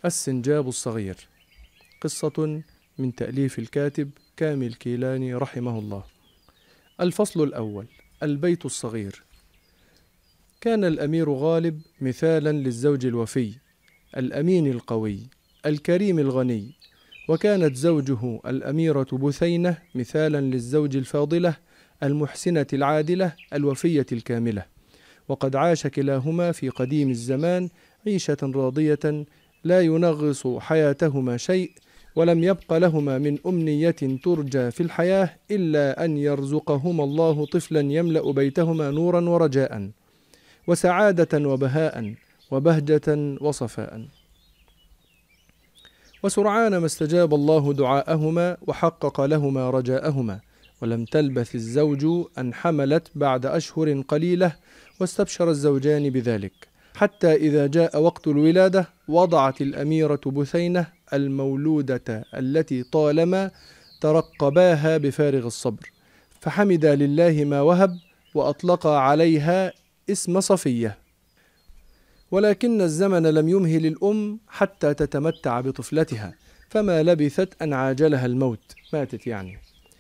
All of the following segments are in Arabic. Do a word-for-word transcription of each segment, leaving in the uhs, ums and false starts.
السنجاب الصغير. قصة من تأليف الكاتب كامل كيلاني رحمه الله. الفصل الأول: البيت الصغير. كان الأمير غالب مثالا للزوج الوفي الأمين القوي الكريم الغني، وكانت زوجه الأميرة بثينة مثالا للزوج الفاضلة المحسنة العادلة الوفية الكاملة، وقد عاش كلاهما في قديم الزمان عيشة راضية لا ينغص حياتهما شيء، ولم يبق لهما من أمنية ترجى في الحياة إلا أن يرزقهما الله طفلا يملأ بيتهما نورا ورجاء وسعادة وبهاء وبهجة وصفاء. وسرعان ما استجاب الله دعاءهما وحقق لهما رجاءهما، ولم تلبث الزوج أن حملت بعد أشهر قليلة، واستبشر الزوجان بذلك، حتى إذا جاء وقت الولادة وضعت الأميرة بثينة المولودة التي طالما ترقباها بفارغ الصبر، فحمد لله ما وهب وأطلق عليها اسم صفية. ولكن الزمن لم يمهل الأم حتى تتمتع بطفلتها، فما لبثت أن عاجلها الموت، ماتت يعني،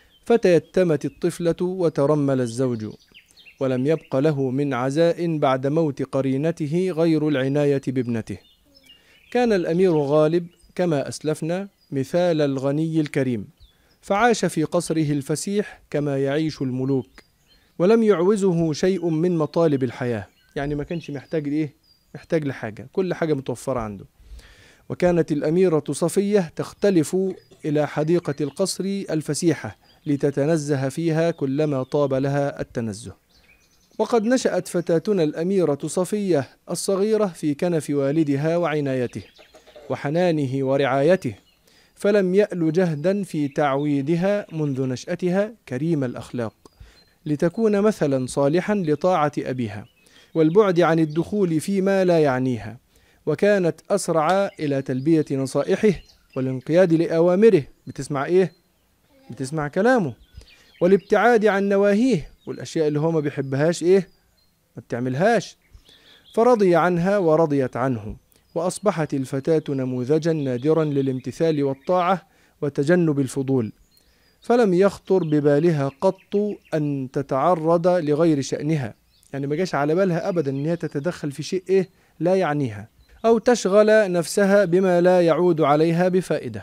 فتيتمت الطفلة وترمل الزوج، ولم يبق له من عزاء بعد موت قرينته غير العناية بابنته. كان الأمير غالب كما أسلفنا مثال الغني الكريم، فعاش في قصره الفسيح كما يعيش الملوك، ولم يعوزه شيء من مطالب الحياة، يعني ما كانش محتاج إيه؟ محتاج لحاجة، كل حاجة متوفرة عنده. وكانت الأميرة صفية تختلف إلى حديقة القصر الفسيحة لتتنزه فيها كلما طاب لها التنزه. وقد نشأت فتاتنا الأميرة صفية الصغيرة في كنف والدها وعنايته وحنانه ورعايته، فلم يأل جهدا في تعويدها منذ نشأتها كريم الأخلاق، لتكون مثلا صالحا لطاعة أبيها والبعد عن الدخول فيما لا يعنيها، وكانت أسرع إلى تلبية نصائحه والانقياد لأوامره، بتسمع إيه؟ بتسمع كلامه، والابتعاد عن نواهيه، والأشياء اللي هو ما بيحبهاش إيه؟ ما بتعملهاش، فرضي عنها ورضيت عنه، وأصبحت الفتاة نموذجا نادرا للامتثال والطاعة وتجنب الفضول، فلم يخطر ببالها قط أن تتعرض لغير شأنها، يعني ما جاش على بالها أبدا أن هي تتدخل في شيء إيه؟ لا يعنيها، أو تشغل نفسها بما لا يعود عليها بفائدة.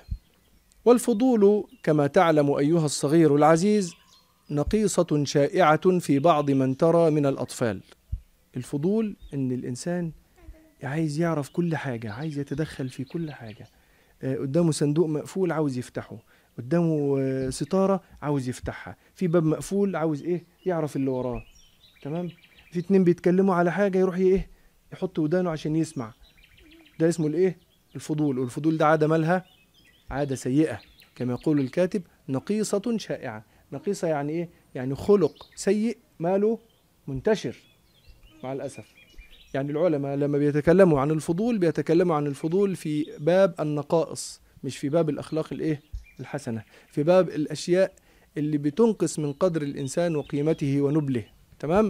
والفضول كما تعلم أيها الصغير العزيز نقيصة شائعة في بعض من ترى من الأطفال. الفضول إن الإنسان عايز يعرف كل حاجة، عايز يتدخل في كل حاجة، قدامه صندوق مقفول عاوز يفتحه، قدامه ستارة عاوز يفتحها، في باب مقفول عاوز إيه؟ يعرف اللي وراه، تمام؟ في اتنين بيتكلموا على حاجة يروح إيه؟ يحط ودانه عشان يسمع، ده اسمه الإيه؟ الفضول. والفضول ده عادة مالها؟ عادة سيئة، كما يقول الكاتب نقيصة شائعة. نقيصة يعني إيه؟ يعني خلق سيء ماله منتشر مع الأسف. يعني العلماء لما بيتكلموا عن الفضول بيتكلموا عن الفضول في باب النقائص، مش في باب الأخلاق الإيه؟ الحسنة، في باب الأشياء اللي بتنقص من قدر الإنسان وقيمته ونبله، تمام؟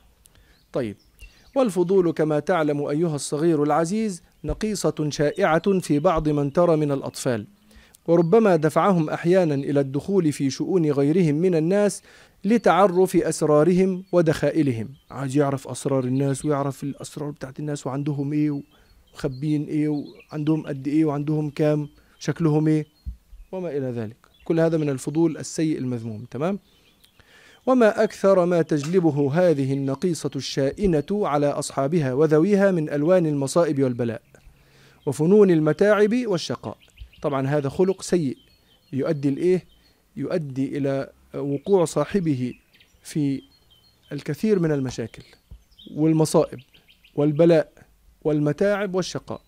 طيب، والفضول كما تعلم أيها الصغير العزيز نقيصة شائعة في بعض من ترى من الأطفال، وربما دفعهم أحيانا إلى الدخول في شؤون غيرهم من الناس لتعرف أسرارهم ودخائلهم، عايز يعرف أسرار الناس ويعرف الأسرار بتاعت الناس وعندهم إيه وخبين إيه وعندهم قد إيه وعندهم كام شكلهم إيه وما إلى ذلك. كل هذا من الفضول السيء المذموم، تمام؟ وما أكثر ما تجلبه هذه النقيصة الشائنة على أصحابها وذويها من ألوان المصائب والبلاء وفنون المتاعب والشقاء. طبعا هذا خلق سيء يؤدي الإيه؟ يؤدي إلى وقوع صاحبه في الكثير من المشاكل والمصائب والبلاء والمتاعب والشقاء.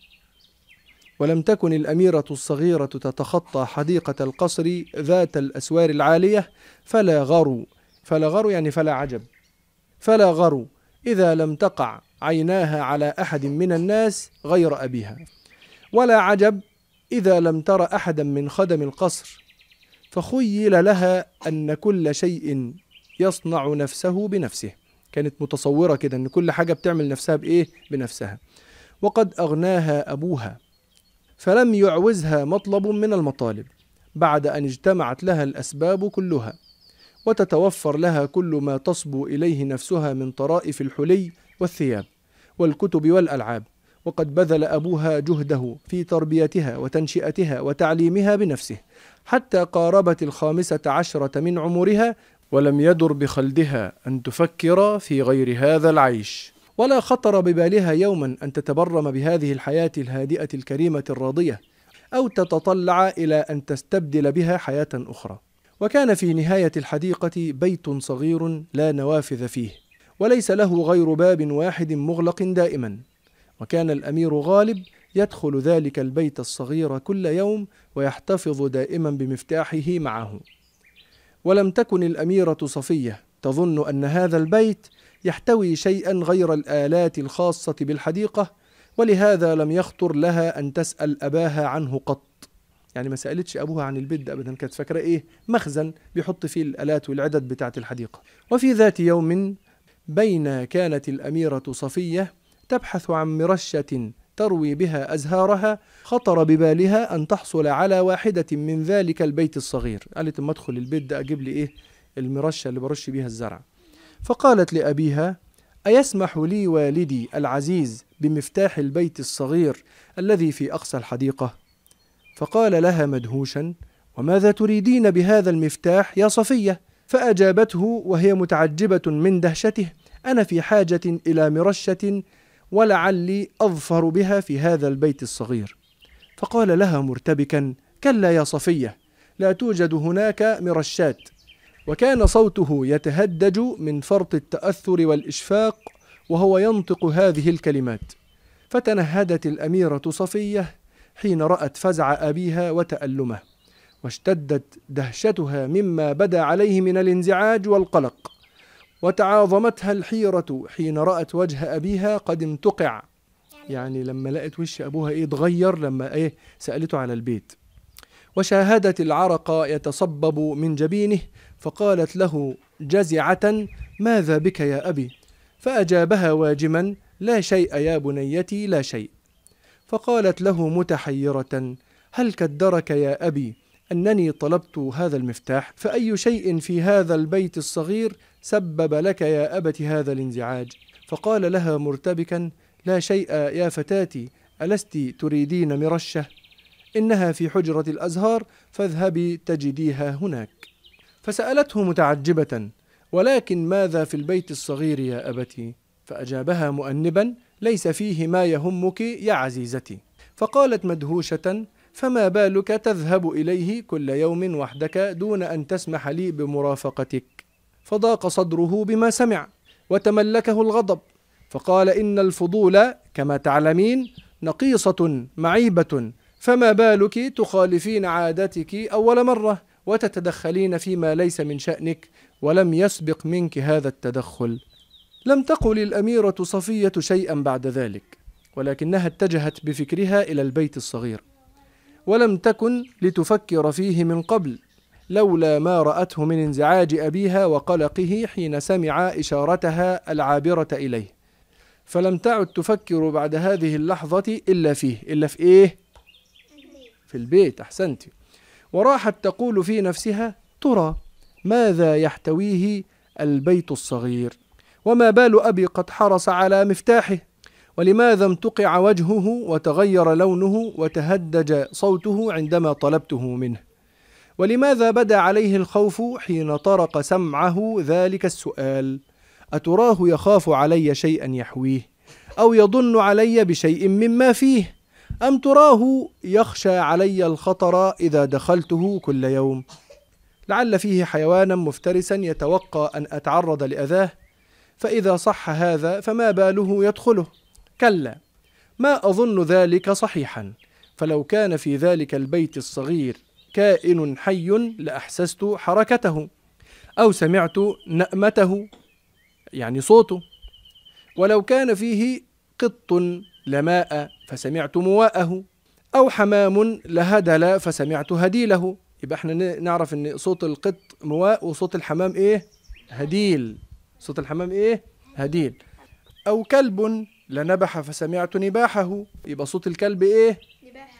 ولم تكن الأميرة الصغيرة تتخطى حديقة القصر ذات الأسوار العالية فلا غرو، فلا غرو يعني فلا عجب، فلا غرو إذا لم تقع عيناها على أحد من الناس غير أبيها، ولا عجب إذا لم تر أحدا من خدم القصر، فخيل لها أن كل شيء يصنع نفسه بنفسه. كانت متصورة كده أن كل حاجة بتعمل نفسها بإيه؟ بنفسها. وقد أغناها أبوها فلم يعوزها مطلب من المطالب بعد أن اجتمعت لها الأسباب كلها، وتتوفر لها كل ما تصبو إليه نفسها من طرائف الحلي والثياب والكتب والألعاب، وقد بذل أبوها جهده في تربيتها وتنشئتها وتعليمها بنفسه حتى قاربت الخامسة عشرة من عمرها، ولم يدر بخلدها أن تفكر في غير هذا العيش، ولا خطر ببالها يوما أن تتبرم بهذه الحياة الهادئة الكريمة الراضية، أو تتطلع إلى أن تستبدل بها حياة أخرى. وكان في نهاية الحديقة بيت صغير لا نوافذ فيه، وليس له غير باب واحد مغلق دائما، وكان الأمير غالب يدخل ذلك البيت الصغير كل يوم ويحتفظ دائما بمفتاحه معه. ولم تكن الأميرة صفية تظن أن هذا البيت يحتوي شيئا غير الآلات الخاصة بالحديقة، ولهذا لم يخطر لها أن تسأل أباها عنه قط. يعني ما سألتش أبوها عن البيت ده أبدا، كانت فاكرة إيه مخزن بيحط فيه الآلات والعدد بتاعة الحديقة. وفي ذات يوم بين كانت الأميرة صفية تبحث عن مرشة تروي بها أزهارها، خطر ببالها أن تحصل على واحدة من ذلك البيت الصغير. قالت اما أدخل البيت ده أجيب لي إيه المرشة اللي برش بيها الزرع. فقالت لأبيها: أيسمح لي والدي العزيز بمفتاح البيت الصغير الذي في أقصى الحديقة؟ فقال لها مدهوشا: وماذا تريدين بهذا المفتاح يا صفية؟ فأجابته وهي متعجبة من دهشته: أنا في حاجة إلى مرشة ولعلي أظفر بها في هذا البيت الصغير. فقال لها مرتبكا: كلا يا صفية، لا توجد هناك مرشات. وكان صوته يتهدج من فرط التأثر والإشفاق وهو ينطق هذه الكلمات. فتنهدت الأميرة صفية حين رأت فزع أبيها وتألمه، واشتدت دهشتها مما بدا عليه من الانزعاج والقلق، وتعاظمتها الحيرة حين رأت وجه أبيها قد امتقع، يعني لما لقت وش أبوها إيه اتغير لما إيه سألته على البيت. وشاهدت العرق يتصبب من جبينه، فقالت له جزعة: ماذا بك يا أبي؟ فأجابها واجما: لا شيء يا بنيتي، لا شيء. فقالت له متحيرة: هل كدرك يا أبي أنني طلبت هذا المفتاح؟ فأي شيء في هذا البيت الصغير سبب لك يا أبت هذا الانزعاج؟ فقال لها مرتبكا: لا شيء يا فتاتي، ألست تريدين مرشة؟ إنها في حجرة الأزهار، فاذهبي تجديها هناك. فسألته متعجبة: ولكن ماذا في البيت الصغير يا أبتي؟ فأجابها مؤنبا: ليس فيه ما يهمك يا عزيزتي. فقالت مدهوشة: فما بالك تذهب إليه كل يوم وحدك دون أن تسمح لي بمرافقتك؟ فضاق صدره بما سمع وتملكه الغضب، فقال: إن الفضول كما تعلمين نقيصة معيبة، فما بالك تخالفين عادتك أول مرة وتتدخلين فيما ليس من شأنك، ولم يسبق منك هذا التدخل. لم تقل الأميرة صفية شيئا بعد ذلك، ولكنها اتجهت بفكرها إلى البيت الصغير، ولم تكن لتفكر فيه من قبل، لولا ما رأته من انزعاج أبيها وقلقه حين سمع إشارتها العابرة إليه. فلم تعد تفكر بعد هذه اللحظة إلا فيه. إلا في إيه؟ في البيت. أحسنت. وراحت تقول في نفسها: ترى ماذا يحتويه البيت الصغير؟ وما بال أبي قد حرص على مفتاحه؟ ولماذا امتقع وجهه وتغير لونه وتهدج صوته عندما طلبته منه؟ ولماذا بدا عليه الخوف حين طرق سمعه ذلك السؤال؟ أتراه يخاف علي شيئا يحويه، أو يظن علي بشيء مما فيه، أم تراه يخشى علي الخطر إذا دخلته كل يوم؟ لعل فيه حيوانا مفترسا يتوقع أن أتعرض لأذاه، فإذا صح هذا فما باله يدخله؟ كلا، ما أظن ذلك صحيحا، فلو كان في ذلك البيت الصغير كائن حي لأحسست حركته، أو سمعت نأمته يعني صوته، ولو كان فيه قط لماء فسمعت مواءه، أو حمام لهدل فسمعت هديله. يبقى احنا نعرف ان صوت القط مواء وصوت الحمام ايه؟ هديل. صوت الحمام ايه؟ هديل. أو كلب لنبح فسمعت نباحه، يبقى صوت الكلب ايه؟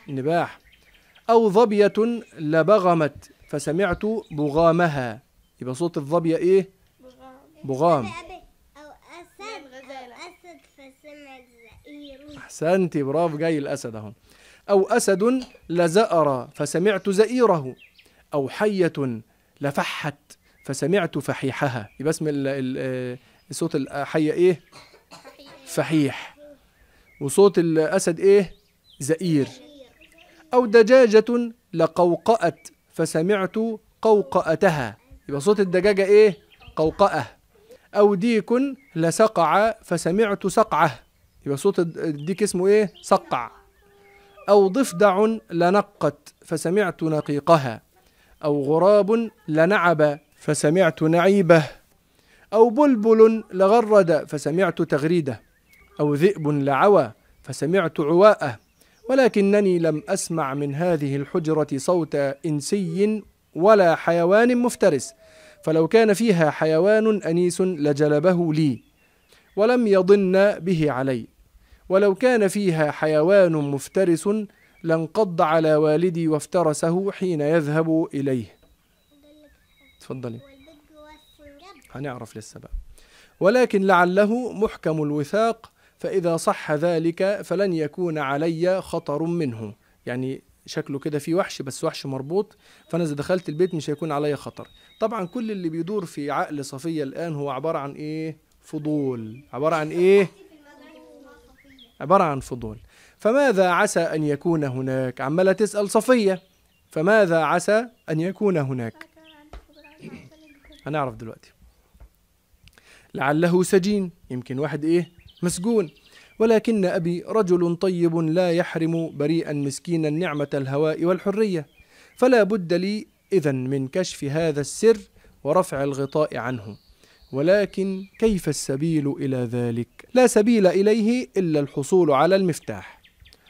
النباح. أو ظبية لبغمت فسمعت بغامها، يبقى صوت الظبية إيه؟ بغام. أو أسد أو أسد فسمع زئير. أحسنتي، برافو، جاي الأسد أهو. أو أسد لزأر فسمعت زئيره. أو حية لفحت فسمعت فحيحها، يبقى اسم ال ال صوت الحية إيه؟ فحيح. وصوت الأسد إيه؟ زئير. أو دجاجة لقوقأت فسمعت قوقأتها، يبقى صوت الدجاجة إيه؟ قوقأة. أو ديك لسقع فسمعت سقعه، يبقى صوت الديك اسمه إيه؟ سقع. أو ضفدع لنقت فسمعت نقيقها. أو غراب لنعب فسمعت نعيبه. أو بلبل لغرد فسمعت تغريده. أو ذئب لعوى فسمعت عواءه. ولكنني لم أسمع من هذه الحجرة صوت إنسي ولا حيوان مفترس، فلو كان فيها حيوان أنيس لجلبه لي ولم يضن به علي، ولو كان فيها حيوان مفترس لانقض على والدي وافترسه حين يذهب إليه. تفضلي، هنعرف لسه بقى. ولكن لعله محكم الوثاق، فإذا صح ذلك فلن يكون علي خطر منه، يعني شكله كده في وحش، بس وحش مربوط، فأنا إذا دخلت البيت مش هيكون علي خطر. طبعا كل اللي بيدور في عقل صفية الآن هو عبارة عن إيه؟ فضول. عبارة عن إيه؟ عبارة عن فضول. فماذا عسى أن يكون هناك؟ عمالة تسأل صفية فماذا عسى أن يكون هناك؟ هنعرف دلوقتي. لعله سجين، يمكن واحد إيه؟ مسجون. ولكن أبي رجل طيب لا يحرم بريئا مسكينا نعمة الهواء والحرية، فلا بد لي إذن من كشف هذا السر ورفع الغطاء عنه. ولكن كيف السبيل إلى ذلك؟ لا سبيل إليه إلا الحصول على المفتاح.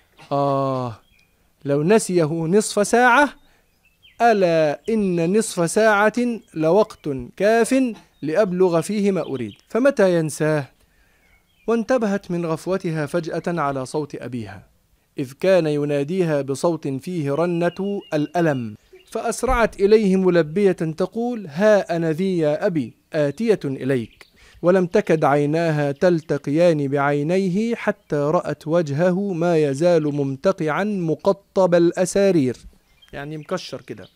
آه لو نسيه نصف ساعة، ألا إن نصف ساعة لوقت كاف لأبلغ فيه ما أريد، فمتى ينساه؟ وانتبهت من غفوتها فجأة على صوت أبيها، إذ كان يناديها بصوت فيه رنة الألم، فأسرعت إليه ملبية تقول: ها أنا ذي يا أبي آتية إليك. ولم تكد عيناها تلتقيان بعينيه حتى رأت وجهه ما يزال ممتقعا مقطب الأسارير، يعني مكشر كده،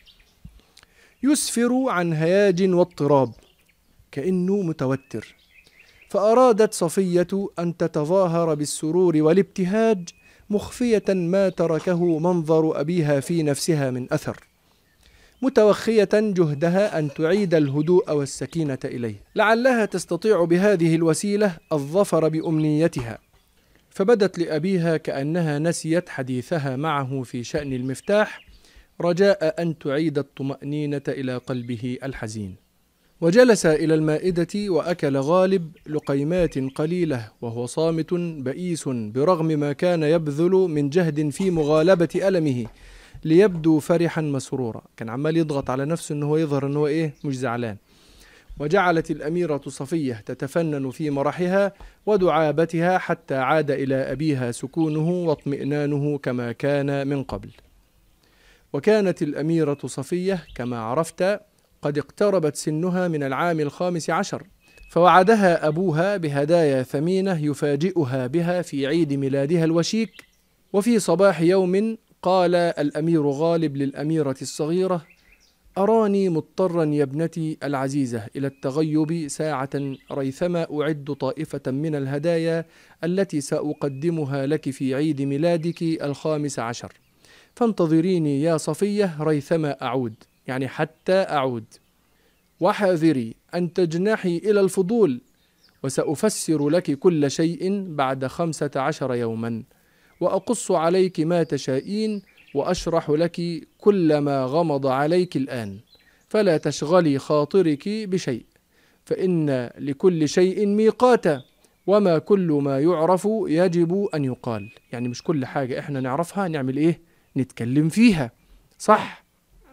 يسفر عن هياج واضطراب كأنه متوتر. فأرادت صفية أن تتظاهر بالسرور والابتهاج مخفية ما تركه منظر أبيها في نفسها من أثر، متوخية جهدها أن تعيد الهدوء والسكينة إليه، لعلها تستطيع بهذه الوسيلة الظفر بأمنيتها. فبدت لأبيها كأنها نسيت حديثها معه في شأن المفتاح، رجاء أن تعيد الطمأنينة إلى قلبه الحزين. وجلس إلى المائدة وأكل غالب لقيمات قليلة وهو صامت بئيس، برغم ما كان يبذل من جهد في مغالبة ألمه ليبدو فرحا مسرورا. كان عمال يضغط على نفسه أنه يظهر أنه إيه؟ مش زعلان. وجعلت الأميرة صفية تتفنن في مرحها ودعابتها حتى عاد إلى أبيها سكونه واطمئنانه كما كان من قبل. وكانت الأميرة صفية كما عرفت قد اقتربت سنها من العام الخامس عشر، فوعدها أبوها بهدايا ثمينة يفاجئها بها في عيد ميلادها الوشيك. وفي صباح يوم قال الأمير غالب للأميرة الصغيرة: أراني مضطرا يا ابنتي العزيزة إلى التغيب ساعة ريثما أعد طائفة من الهدايا التي سأقدمها لك في عيد ميلادك الخامس عشر، فانتظريني يا صفية ريثما أعود، يعني حتى أعود، وحاذري أن تجنحي إلى الفضول، وسأفسر لك كل شيء بعد خمسة عشر يوما، وأقص عليك ما تشائين، وأشرح لك كل ما غمض عليك الآن، فلا تشغلي خاطرك بشيء، فإن لكل شيء ميقاتا، وما كل ما يعرف يجب أن يقال. يعني مش كل حاجة إحنا نعرفها نعمل إيه؟ نتكلم فيها، صح؟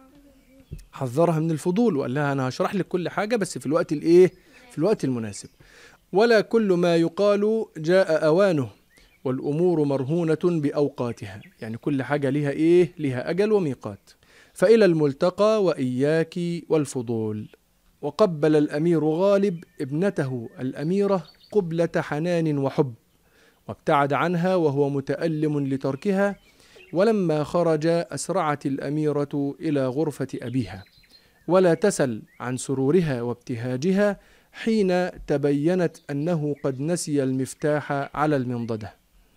حذرها من الفضول وقال لها أنا هشرح لك كل حاجة بس في الوقت الإيه؟ في الوقت المناسب. ولا كل ما يقال جاء أوانه، والأمور مرهونة بأوقاتها، يعني كل حاجة لها إيه؟ لها أجل وميقات. فإلى الملتقى وإياك والفضول. وقبل الأمير غالب ابنته الأميرة قبلة حنان وحب، وابتعد عنها وهو متألم لتركها. ولما خرج أسرعت الأميرة إلى غرفة أبيها، ولا تسل عن سرورها وابتهاجها حين تبينت أنه قد نسي المفتاح على المنضدة.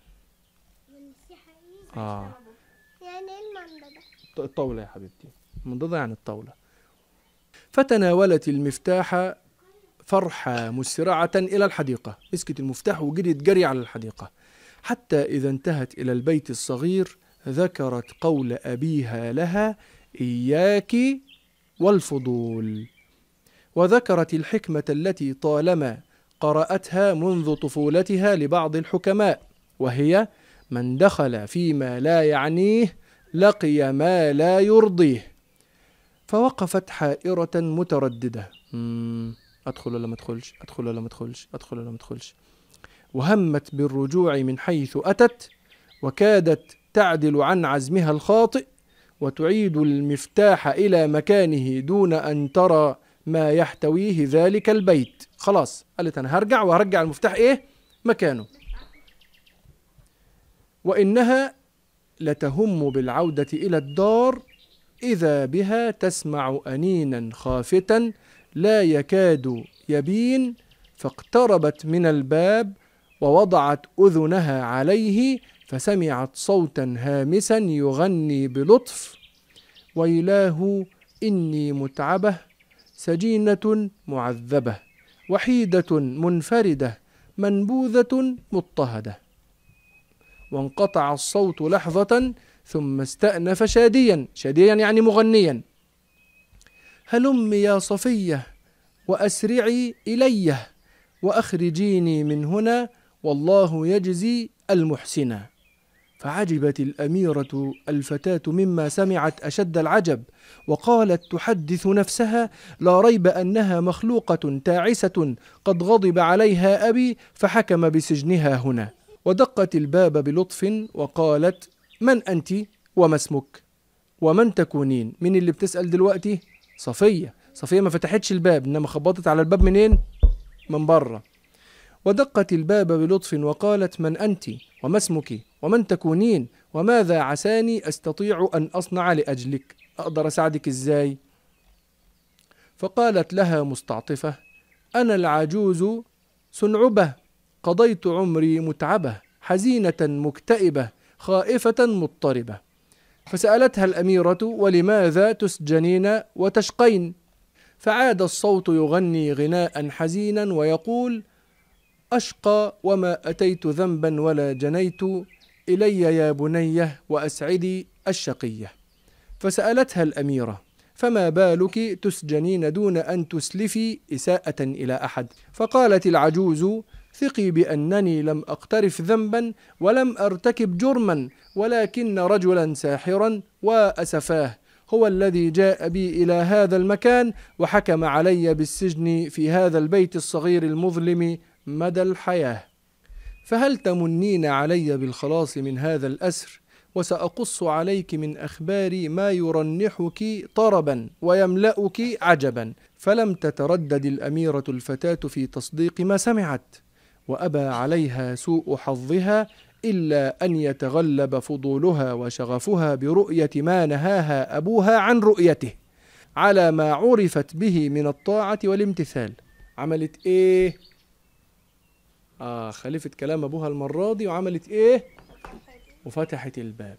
آه. يعني المنضدة الطاولة يا حبيبتي، المنضدة يعني الطاولة. فتناولت المفتاح فرحة مسرعة إلى الحديقة، مسكت المفتاح وجريت جري على الحديقة، حتى إذا انتهت إلى البيت الصغير ذكرت قول أبيها لها: إياك والفضول. وذكرت الحكمة التي طالما قرأتها منذ طفولتها لبعض الحكماء، وهي: من دخل فيما لا يعنيه لقي ما لا يرضيه. فوقفت حائرة مترددة، أدخل ولا ما أدخلش، أدخل ولا ما أدخلش، أدخل ولا ما أدخلش، وهمت بالرجوع من حيث أتت، وكادت تعدل عن عزمها الخاطئ وتعيد المفتاح إلى مكانه دون أن ترى ما يحتويه ذلك البيت. خلاص قالت أنا هرجع وهرجع المفتاح إيه؟ مكانه. وإنها لتهم بالعودة إلى الدار إذا بها تسمع أنينا خافتا لا يكاد يبين، فاقتربت من الباب ووضعت أذنها عليه فسمعت صوتا هامسا يغني بلطف: ويلاه إني متعبة سجينة معذبة وحيدة منفردة منبوذة مضطهدة. وانقطع الصوت لحظة ثم استأنف شاديا، شاديا يعني مغنيا: هلم يا صفية وأسرعي إلي وأخرجيني من هنا والله يجزي المحسنة. فعجبت الأميرة الفتاة مما سمعت أشد العجب، وقالت تحدث نفسها: لا ريب أنها مخلوقة تعسة قد غضب عليها أبي فحكم بسجنها هنا. ودقت الباب بلطف وقالت: من أنت وما اسمك ومن تكونين؟ من اللي بتسأل دلوقتي؟ صفية. صفية ما فتحتش الباب، إنما خبطت على الباب منين؟ من بره. ودقت الباب بلطف وقالت: من أنت وما اسمك ومن تكونين وماذا عساني أستطيع أن أصنع لأجلك؟ أقدر أساعدك إزاي؟ فقالت لها مستعطفة: أنا العجوز سنعبة قضيت عمري متعبة حزينة مكتئبة خائفة مضطربة. فسألتها الأميرة: ولماذا تسجنين وتشقين؟ فعاد الصوت يغني غناء حزينا ويقول: أشقى وما أتيت ذنبا ولا جنيت إلي يا بنيه وأسعدي الشقية. فسألتها الأميرة: فما بالك تسجنين دون أن تسلفي إساءة إلى أحد؟ فقالت العجوز: ثقي بأنني لم أقترف ذنبا ولم أرتكب جرما، ولكن رجلا ساحرا وأسفاه هو الذي جاء بي إلى هذا المكان وحكم علي بالسجن في هذا البيت الصغير المظلم مدى الحياة. فهل تمنين علي بالخلاص من هذا الأسر؟ وسأقص عليك من أخباري ما يرنحك طربا ويملأك عجبا. فلم تتردد الأميرة الفتاة في تصديق ما سمعت، وأبى عليها سوء حظها إلا أن يتغلب فضولها وشغفها برؤية ما نهاها أبوها عن رؤيته على ما عرفت به من الطاعة والامتثال. عملت إيه؟ آه خلفت كلام أبوها المرة دي وعملت إيه؟ وفتحت الباب،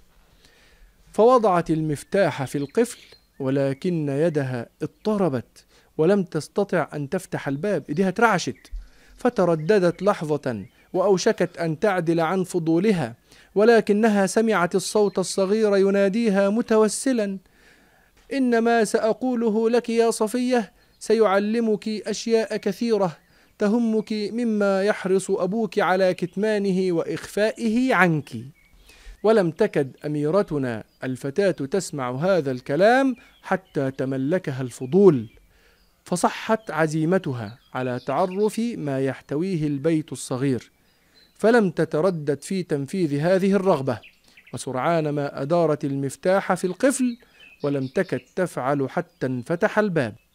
فوضعت المفتاح في القفل، ولكن يدها اضطربت ولم تستطع أن تفتح الباب، إيديها اترعشت. فترددت لحظة وأوشكت أن تعدل عن فضولها، ولكنها سمعت الصوت الصغير يناديها متوسلا: إنما سأقوله لك يا صفية سيعلمك أشياء كثيرة تهمك مما يحرص أبوك على كتمانه وإخفائه عنك. ولم تكد أميرتنا الفتاة تسمع هذا الكلام حتى تملكها الفضول، فصحت عزيمتها على تعرف ما يحتويه البيت الصغير، فلم تتردد في تنفيذ هذه الرغبة، وسرعان ما أدارت المفتاح في القفل ولم تكد تفعل حتى انفتح الباب.